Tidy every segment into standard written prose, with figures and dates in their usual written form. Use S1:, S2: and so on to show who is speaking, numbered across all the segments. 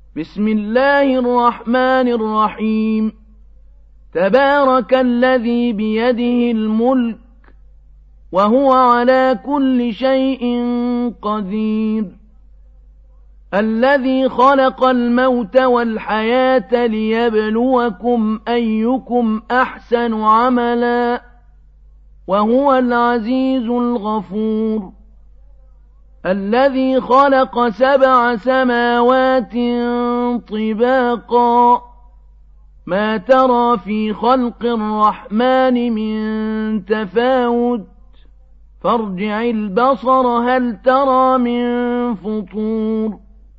S1: بسم الله الرحمن الرحيم تبارك الذي بيده الملك وهو على كل شيء قدير الذي خلق الموت والحياة ليبلوكم أيكم أحسن عملا وهو العزيز الغفور الذي خلق 7 سماوات طباقا ما ترى في خلق الرحمن من تفاوت فارجع البصر هل ترى من فطور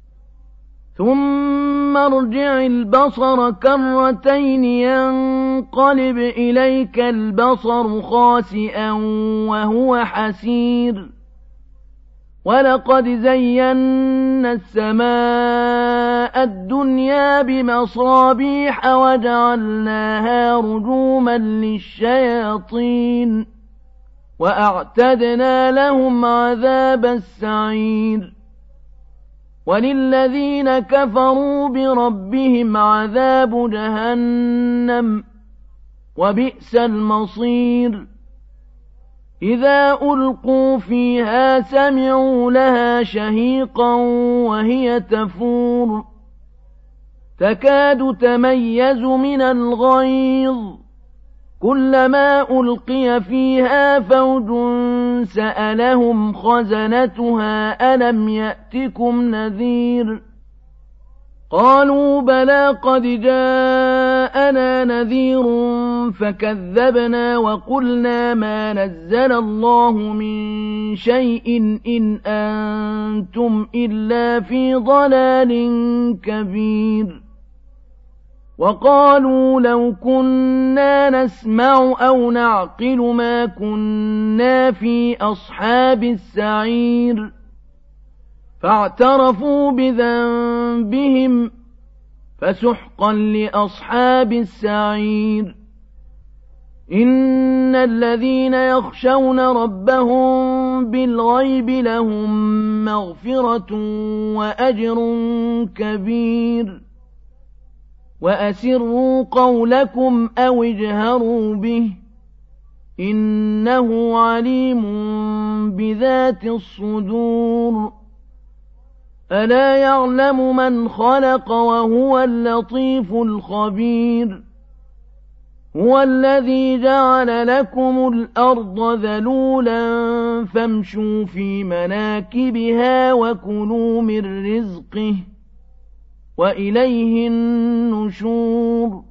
S1: ثم ارجع البصر كرتين ينقلب إليك البصر خاسئا وهو حسير ولقد زينا السماء الدنيا بمصابيح وجعلناها رجوما للشياطين وأعتدنا لهم عذاب السعير وللذين كفروا بربهم عذاب جهنم وبئس المصير إذا ألقوا فيها سمعوا لها شهيقا وهي تفور تكاد تميز من الغيظ كلما ألقي فيها فوج سألهم خزنتها ألم يأتكم نذير قالوا بلى قد جاءنا نذير فكذبنا وقلنا ما نزل الله من شيء إن أنتم إلا في ضلال كبير وقالوا لو كنا نسمع أو نعقل ما كنا في أصحاب السعير فاعترفوا بذنبهم فسحقا لأصحاب السعير إن الذين يخشون ربهم بالغيب لهم مغفرة وأجر كبير وأسروا قولكم أو اجهروا به إنه عليم بذات الصدور ألا يعلم من خلق وهو اللطيف الخبير هو الذي جعل لكم الأرض ذلولا فامشوا في مناكبها وكلوا من رزقه وإليه النشور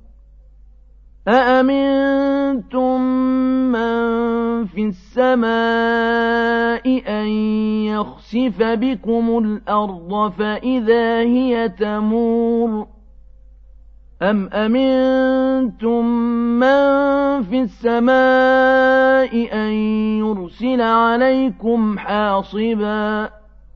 S1: أأمنتم من في السماء أن يخسف بكم الأرض فإذا هي تمور أم أمنتم من في السماء أن يرسل عليكم حاصبا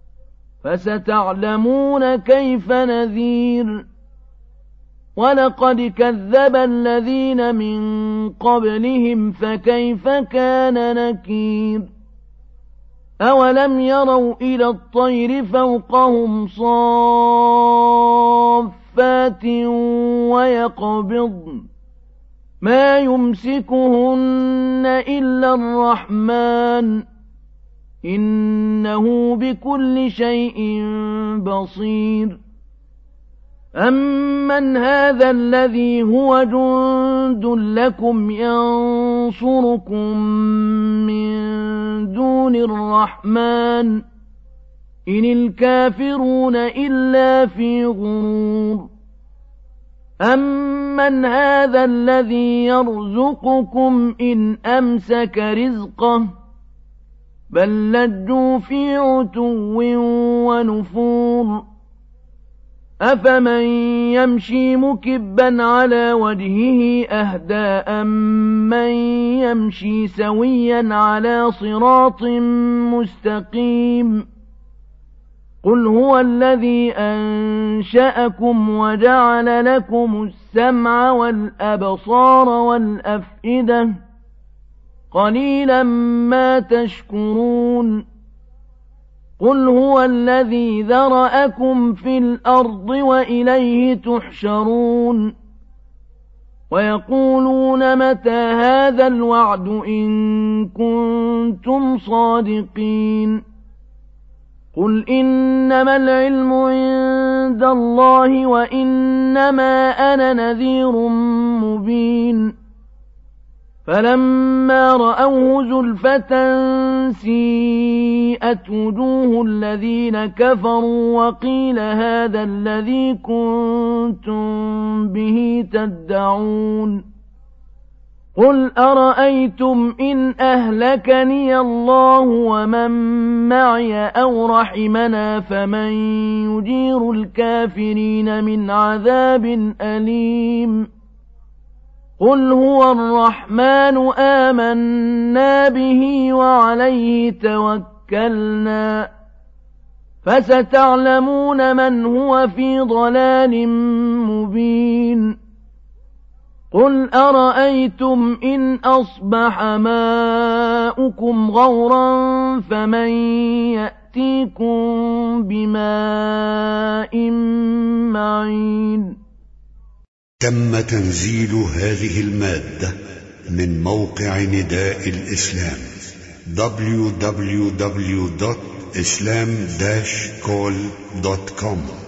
S1: فستعلمون كيف نذير ولقد كذب الذين من قبلهم فكيف كان نكير أولم يروا إلى الطير فوقهم صافات ويقبضن ما يمسكهن إلا الرحمن إنه بكل شيء بصير أمن هذا الذي هو جند لكم ينصركم من دون الرحمن إن الكافرون إلا في غرور أمن هذا الذي يرزقكم إن أمسك رزقه بل لجوا في عتو ونفور أفمن يمشي مكبا على وجهه أهدى أمن يمشي سويا على صراط مستقيم قل هو الذي أنشأكم وجعل لكم السمع والأبصار والأفئدة قليلا ما تشكرون قل هو الذي ذرأكم في الأرض وإليه تحشرون ويقولون متى هذا الوعد إن كنتم صادقين قل إنما العلم عند الله وإنما أنا نذير مبين فلما رأوه زلفة سيئت وجوه الذين كفروا وقيل هذا الذي كنتم به تدعون قل أرأيتم إن أهلكني الله ومن معي أو رحمنا فمن يجير الكافرين من عذاب أليم قل هو الرحمن آمنا به وعليه توكلنا فستعلمون من هو في ضلال مبين قل أرأيتم إن أصبح ماؤكم غورا فمن يأتيكم بماء معين
S2: تم تنزيل هذه المادة من موقع نداء الإسلام www.islam-call.com